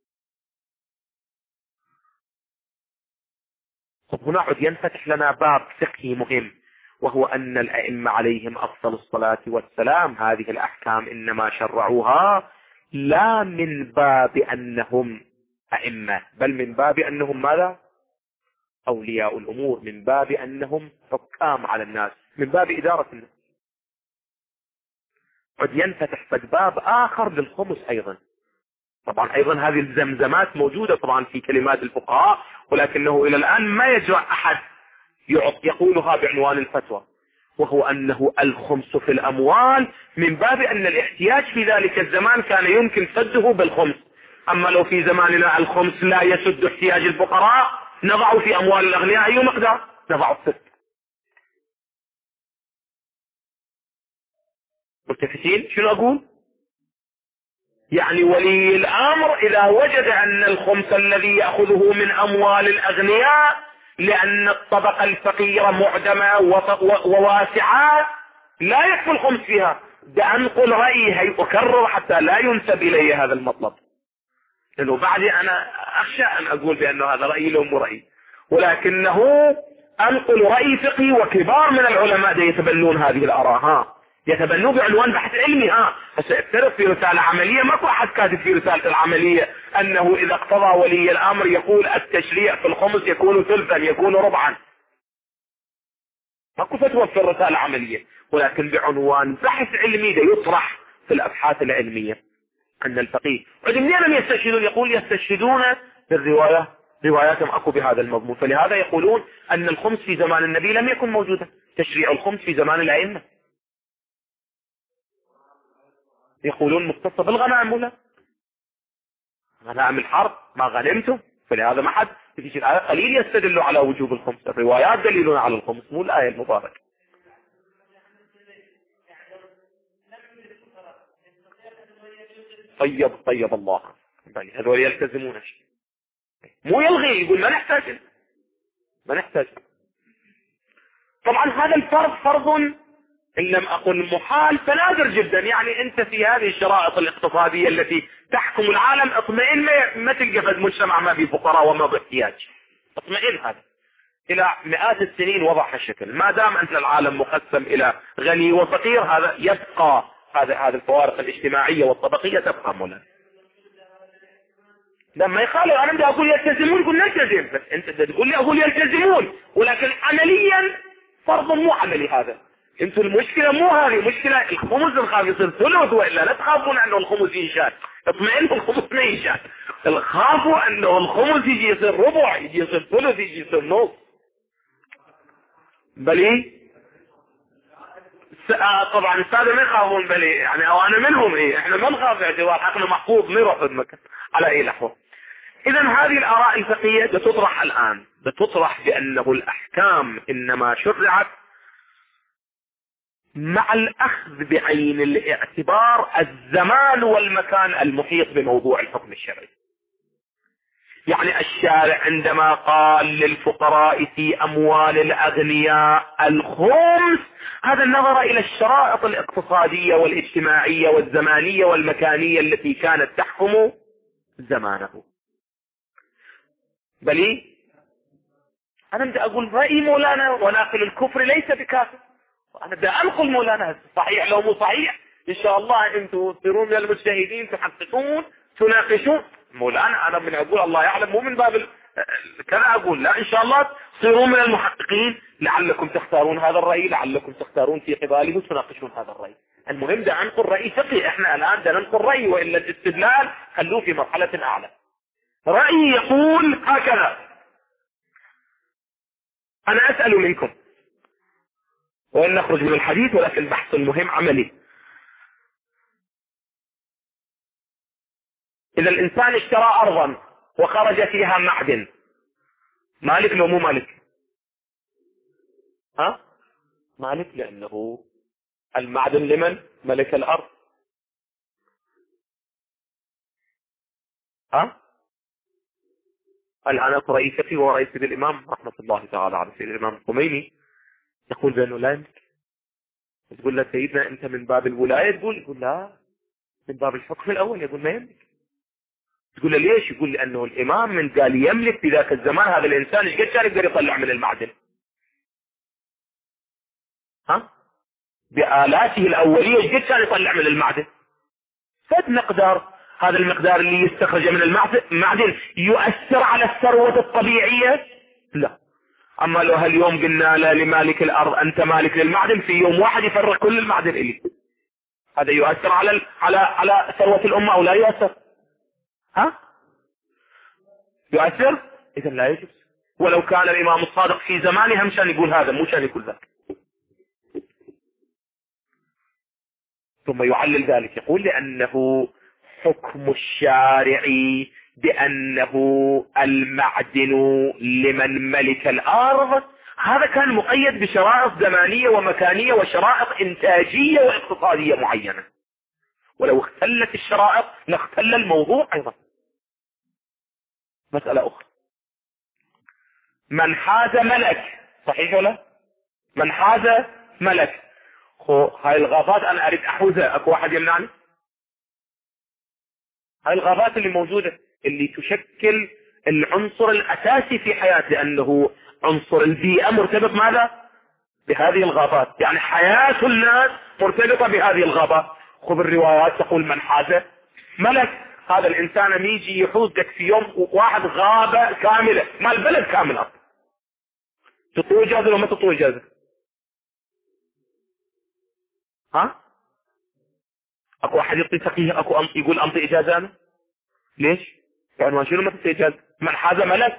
هنا عد ينفتح لنا باب فقهي مهم، وهو أن الأئمة عليهم أفضل الصلاة والسلام هذه الأحكام إنما شرعوها لا من باب أنهم أئمة، بل من باب أنهم ماذا؟ أولياء الأمور، من باب أنهم حكام على الناس، من باب إدارة الناس. قد ينفتح باب آخر للخمس أيضا. طبعا أيضا هذه الزمزمات موجودة طبعا في كلمات الفقهاء، ولكنه إلى الآن ما يجرأ أحد يقولها بعنوان الفتوى، وهو أنه الخمس في الأموال من باب أن الاحتياج في ذلك الزمان كان يمكن سده بالخمس. أما لو في زماننا الخمس لا يسد احتياج الفقراء، نضع في أموال الأغنياء أي مقدار؟ نضع الست. متفقين شنو أقول؟ يعني ولي الأمر إذا وجد أن الخمس الذي يأخذه من أموال الأغنياء لأن الطبقة الفقيرة معدمة وواسعة لا يكفي الخمس فيها، ده أنقل رأيي أكرر حتى لا ينسب إلي هذا المطلب، لأنه بعدي أنا أخشى أن أقول بأنه هذا رأيي لو مو رأيي، ولكنه أنقل رأي فقهي، وكبار من العلماء يتبنون هذه الآراء، يتبنوا بعنوان بحث علمي. هسه افترض في رسالة عملية، ماكو أحد كاتب في رسالة العملية أنه إذا اقتضى ولي الأمر يقول التشريع في الخمس يكون ثلثا يكون ربعا، ماكو فتوى في الرسالة العملية، ولكن بعنوان بحث علمي يطرح في الأبحاث العلمية أن الفقيه. منين يستشهدون؟ يقول يستشهدون بالرواية، رواياتهم أكو بهذا المضمون، فلهذا يقولون أن الخمس في زمان النبي لم يكن موجودا، تشريع الخمس في زمان الأئمة. يقولون مختصة بالغنائم، ولا غنائم الحرب ما غنمتم، فلهذا ما حد في الآية قليل يستدلوا على وجوب الخمس، الروايات دليلون على الخمس مو الآية المباركة. طيب الله، هذول يلتزمون شيء مو يلغي، يقول ما نحتاج. طبعا هذا الفرض فرض إن لم أقل محال فنادر جدا. يعني أنت في هذه الشرائط الاقتصادية التي تحكم العالم اطمئن، ما تلقى فد مجتمع ما في فقراء وما باحتياج، اطمئن. هذا إلى مئات السنين وضح الشكل، ما دام أن العالم مقسم إلى غني وفقير هذا يبقى، هذه الفوارق الاجتماعية والطبقية تبقى مولانا. لما يخالف أنا بدي أقول يلتزمون، يقول نلتزم، بس أنت تقول لي أقول يلتزمون، ولكن عمليا فرض مو عملي هذا. انتوا المشكلة مو هذه، مشكلة الخمس الخاف يصير ثلث، وإلا لا تخافون أنه الخمس ينشال، اطمئنوا الخمس ما ينشال، خافوا أنه الخمس يجي يصير ربع، يجي يصير ثلث، يجي يصير نص. بلي طبعا السادة ما يخافون بلي، يعني أو أنا منهم، احنا ما نخاف اعتبار حقنا محفوظ نروح في المكان على أي لحظة. إذا هذه الآراء الفقهية بتطرح الآن، بتطرح بأنه الأحكام إنما شرعت مع الأخذ بعين الاعتبار الزمان والمكان المحيط بموضوع الحكم الشرعي. يعني الشارع عندما قال للفقراء في أموال الأغنياء الخمس، هذا النظر إلى الشرائط الاقتصادية والاجتماعية والزمانية والمكانية التي كانت تحكم زمانه. بلي أنا بدي أقول رأي مولانا وناقل الكفر ليس بكافر، أنا بدي أنقل مولانا صحيح لو مو صحيح إن شاء الله أنتم تصيرون من المجتهدين، تحققون، تناقشون مولانا. أنا من أقول الله يعلم، مو من باب كذا أقول، لا إن شاء الله تصيرون من المحققين، لعلكم تختارون هذا الرأي، لعلكم تختارون في قباله وتناقشون هذا الرأي. المهم ده أنقل رأي فقهي، إحنا الآن ده ننقل رأي، وإلا الاستدلال خلوه في مرحلة أعلى. رأيي يقول هكذا، أنا أسأل منكم وإن نخرج من الحديث، ولكن البحث المهم عملي. إذا الإنسان اشترى أرضا وخرج فيها معدن، مالك لو مو مالك؟ ها؟ مالك، لأنه المعدن لمن؟ ملك الأرض. ها؟ الآن رئيس فقهي ورئيس سيد الإمام رحمة الله تعالى على سيد الإمام الخميني يقول بأنه لا يملك. تقول له سيدنا أنت من باب الولاية، يقول لا، من باب الحكم الأول، يقول ما يملك. تقول له ليش؟ يقول لأنه الإمام من قال يملك في ذاك الزمان، هذا الإنسان ايش قد كان يقدر يطلع من المعدن؟ ها؟ بآلاته الأولية ايش قد كان يطلع من المعدن؟ فد مقدار، هذا المقدار اللي يستخرج من المعدن يؤثر على الثروة الطبيعية؟ لا. أما لو هاليوم قلنا لمالك الأرض أنت مالك للمعدن، في يوم واحد يفرق كل المعدن إلي، هذا يؤثر على ثروة الأمة أو لا يؤثر؟ ها؟ يؤثر؟ إذا لا يجوز. ولو كان الإمام الصادق في زمانه هم شان يقول هذا، مو شان يقول ذاك. ثم يعلل ذلك، يقول لأنه حكم الشارع بأنه المعدن لمن ملك الأرض، هذا كان مقيد بشرائط زمانية ومكانية وشرائط إنتاجية واقتصادية معينة، ولو اختلت الشرائط لاختل الموضوع أيضا. مسألة أخرى، من حاز ملك، صحيح ولا؟ من حاز ملك، هاي الغابات أنا أريد أحوزها، أكو واحد يمنعني؟ هاي الغابات اللي موجودة اللي تشكل العنصر الأساسي في حياة، لأنه عنصر البيئة مرتبط ماذا؟ بهذه الغابات، يعني حياة الناس مرتبطة بهذه الغابات. خذ الروايات تقول من حاز ملك، هذا الإنسان يجي يحوزك في يوم واحد غابة كاملة، ما البلد كامل، تطوي إجازة ولا ما تطوي إجازة؟ ها؟ اكو واحد يعطي فقيه، اكو يقول انطي اجازة انا؟ ليش؟ يعني شنو ما تنطي اجازة؟ من حاز ملك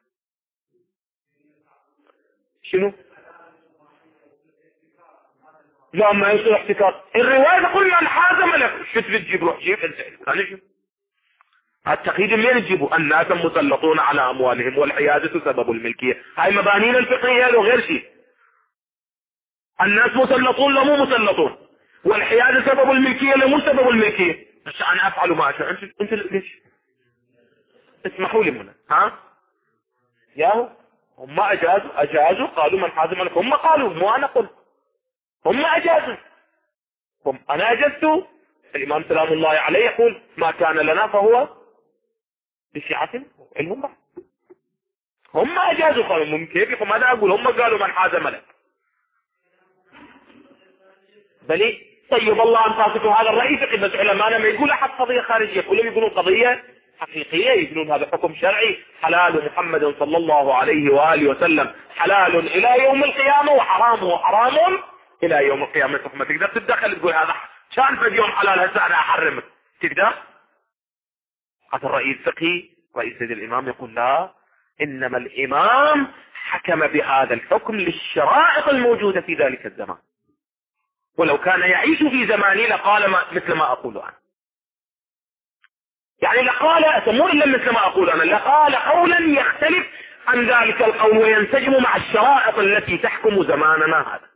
شنو؟ لا ما يصير احتكار، الرواية تقول من حاز ملك، شو تبي تجيب؟ روح جيب انت، انا شو؟ التقييد منين تجيبه؟ الناس مسلطون على اموالهم والحيازة سبب الملكية، هاي مبانينا الفقهية لو غير شيء. الناس مسلطون لو مو مسلطون، والحيازة سبب الملكية لو مو سبب الملكية، بس انا افعل ما اشاء. انت ليش؟ اسمحوا لي منى، ها؟ ياهو هم اجازوا قالوا من حاز ملك، هم قالوا مو انا قلت، هم اجازوا، انا اجزت. الامام سلام الله عليه يقول ما كان لنا فهو لشيعتنا، هم اجازوا، قالوا ممكن كيف ماذا اقول؟ هم قالوا من حاز ملك. بلي طيب الله انفاسكم، هذا الرئيس قبة علماءنا ما يقول احد قضية خارجية، كلهم يقولون قضية حقيقية، يقولون هذا حكم شرعي، حلال محمد صلى الله عليه وآله وسلم حلال إلى يوم القيامة، وحرامه حرام إلى يوم القيامة. ما تقدر تتدخل تقول هذا كان في يوم حلال هسه أنا أحرمك، تقدر؟ هذا الرئيس فقهي، رئيس سيد الإمام يقول لا، إنما الإمام حكم بهذا الحكم للشرائط الموجودة في ذلك الزمان، ولو كان يعيش في زماني لقال مثل ما أقول أنا، يعني لقال مو إلا مثل ما أقول أنا، لقال قولا يختلف عن ذلك القول وينسجم مع الشرائط التي تحكم زماننا هذا.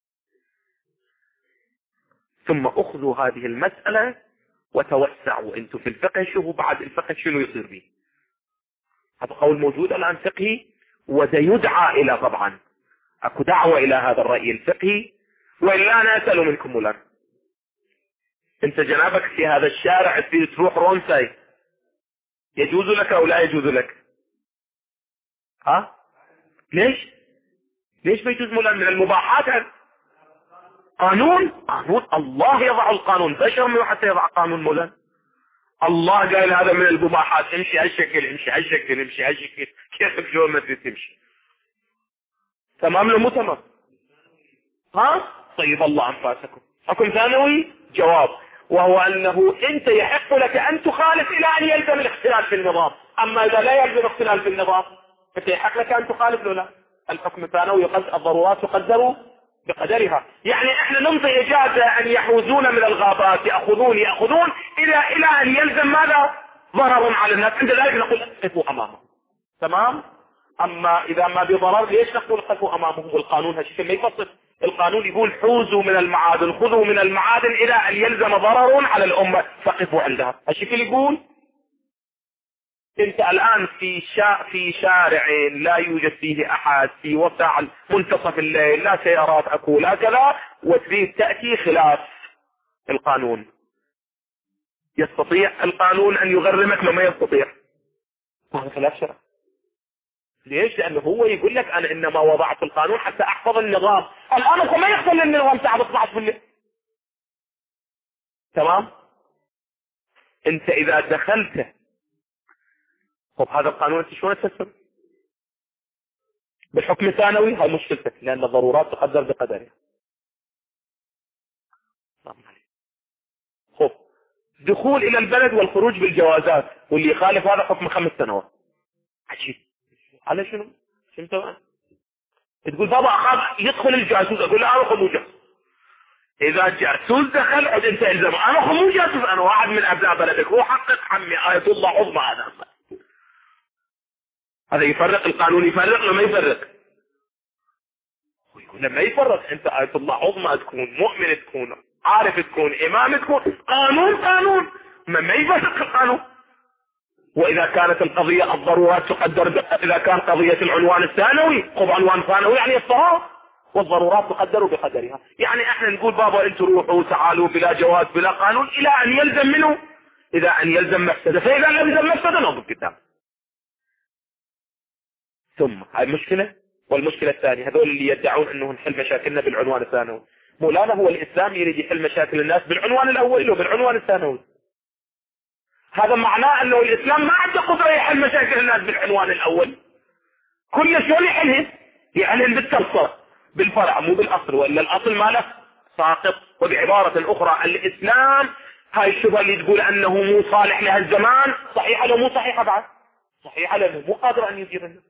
ثم أخذوا هذه المسألة وتوسعوا أنتم في الفقه، شوفوا بعد الفقه شنو يصير به. هذا قول موجود الآن فقهي، وده يدعى إلى، طبعا أكو دعوة إلى هذا الرأي الفقهي، وإلا أنا أسأل منكم الآن، أنت جنابك في هذا الشارع تروح رونساي، يجوز لك أو لا يجوز لك؟ ها؟ ليش ما يجوز؟ مولانا من المباحات، قانون الله يضع القانون، بشر من حتى يضع قانون مولانا. الله قال هذا من المباحات، امشي هالشكل امشي هالشكل امشي هالشكل، كيف شلون ما تمشي؟ تمام لو مو تمام؟ ها؟ طيب الله انفاسكم. حكم ثانوي جواب، وهو انه انت يحق لك ان تخالف الى ان يلزم الاختلال في النظام، اما اذا لا يلزم الاختلال في النظام انت يحق لك ان تخالف له لا. الحكم الثانوي الضرورات تقدر بقدرها. يعني احنا ننطي اجازة ان يحوزون من الغابات، يأخذون الى ان يلزم ماذا؟ ضرر على الناس، عند ذلك نقول قفوا امامهم. تمام. اما اذا ما بضرر ليش نقول قفوا امامهم؟ والقانون هالشيء ما يفصل. القانون يقول حوزوا من المعادن، خذوا من المعادن الى ان يلزم ضرر على الامة فقفوا عندها. هالشكل يقول. انت الان في شارع لا يوجد فيه احد، في وسع منتصف الليل، لا سيارات اكو لا كذا، وتريد تأتي خلاف القانون. يستطيع القانون ان يغرمك لما يستطيع؟ هذا خلاف شرع. ليش؟ لانه هو يقول لك انا انما وضعت القانون حتى احفظ النظام. الان هو ما يحصل النظام ساعة 12 بالليل. تمام. انت اذا دخلت، طب هذا القانون انت شلون تفسر؟ بالحكم الثانوي هاي مشكلتك، لان الضرورات تقدر بقدرها. خب دخول الى البلد والخروج بالجوازات، واللي يخالف هذا حكم 5 سنوات. عجيب. على شنو؟ شنو تمام؟ تقول بابا اخاف يدخل الجاسوس، اقول له انا مو جاسوس. اذا جاسوس دخل عد انت الزمه، انا مو جاسوس، انا واحد من ابناء بلدك، هو حقق عمي آية الله عظمى. هذا يفرق القانون، يفرق لما يفرق. لما يفرق انت آية الله عظمى، تكون مؤمن، تكون عارف، تكون امام، تكون قانون ما يفرق القانون. واذا كانت القضية الضرورات تقدر، اذا كان قضية العنوان الثانوي، خب عنوان ثانوي يعني الطهارة، والضرورات تقدر بقدرها. يعني احنا نقول بابا انتوا روحوا تعالوا بلا جواز بلا قانون الى ان يلزم منه، الى ان يلزم مفسدة، فاذا لم يلزم مفسدة نضرب قدام. ثم هاي مشكلة. والمشكلة الثانية، هذول اللي يدعون انه نحل مشاكلنا بالعنوان الثانوي. مولانا هو الاسلام يريد يحل مشاكل الناس بالعنوان الاول وبالعنوان الثانوي. هذا معناه انه الاسلام ما عنده قدرة يحل مشاكل الناس بالعنوان الاول. كل شلون يحلها؟ يحلها بالتفصيل بالفرع مو بالاصل، ولا الاصل ماله ساقط. وبعبارة اخرى الاسلام، هاي الشبهة اللي تقول انه مو صالح لهالزمان، صحيحة لو مو صحيحة بعد؟ صحيحة لانه مو قادر ان يدير الناس.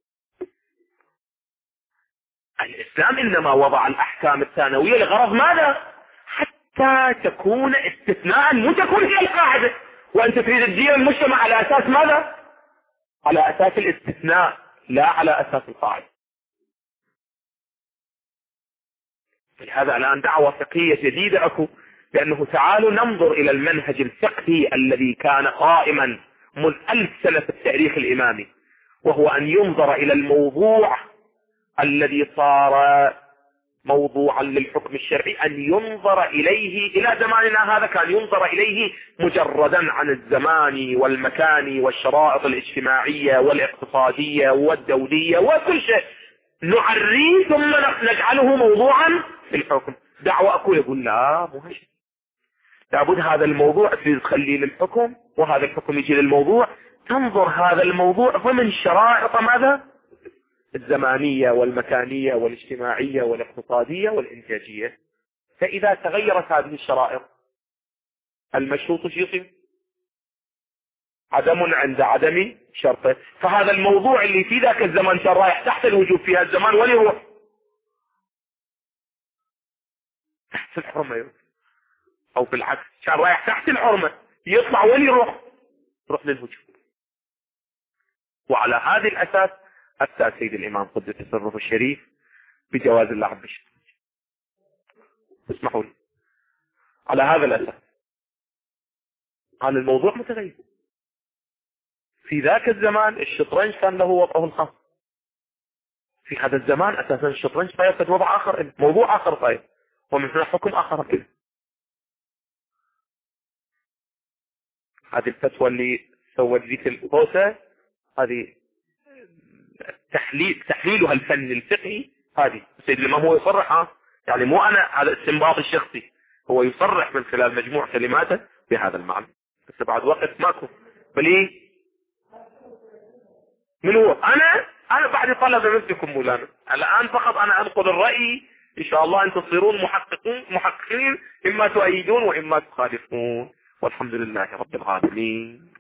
الاسلام انما وضع الاحكام الثانوية لغرض ماذا؟ حتى تكون استثناء، مو تكون هي القاعدة. وانت تريد تدير المجتمع على اساس ماذا؟ على اساس الاستثناء، لا على اساس القاعدة. لهذا الان دعوة فقهية جديدة اكو، لانه تعالوا ننظر الى المنهج الفقهي الذي كان قائما منذ 1000 سنة في التاريخ الامامي، وهو ان ينظر الى الموضوع الذي صار موضوعا للحكم الشرعي، ان ينظر اليه الى زماننا هذا، كان ينظر اليه مجردا عن الزمان والمكان والشرائط الاجتماعية والاقتصادية والدولية وكل شيء، نعريه ثم نجعله موضوعا في الحكم. دعوة اكو يقول لا مو هالشيء، لابد هذا الموضوع تريد تخليه للحكم، وهذا الحكم يجي للموضوع، تنظر هذا الموضوع ضمن شرائط ماذا؟ الزمانية والمكانية والاجتماعية والاقتصادية والإنتاجية. فإذا تغيرت هذه الشرائط المشروط يصير عدم عند عدم شرطه. فهذا الموضوع اللي في ذاك الزمان كان رايح تحت الوجوب في هذا الزمان وين يروح؟ تحت الحرمة يروح. أو بالعكس كان رايح تحت الحرمة يطلع وين يروح؟ يروح للوجوب. وعلى هذه الأساس أفتى سيد الإمام قدس سره الشريف بجواز اللعب بالشطرنج. اسمحوا لي، على هذا الأساس قال الموضوع متغير. في ذاك الزمان الشطرنج كان له وضعه الخاص، في هذا الزمان أساسا الشطرنج صاير وضع آخر، موضوع آخر صاير، ومن هنا حكم آخر كله. هذه الفتوى اللي سوت ذيك القوسة، هذه تحليلها الفن الفقهي، هذه السيد الإمام هو يصرح، يعني مو أنا، هذا استنباط الشخصي، هو يصرح من خلال مجموع كلماته بهذا المعنى. بس بعد وقت ماكو بلي من هو أنا بعد طلب مثلكم مولانا، الآن فقط أنا أنقل الرأي، إن شاء الله أن تصيرون محققين، إما تؤيدون وإما تخالفون، والحمد لله رب العالمين.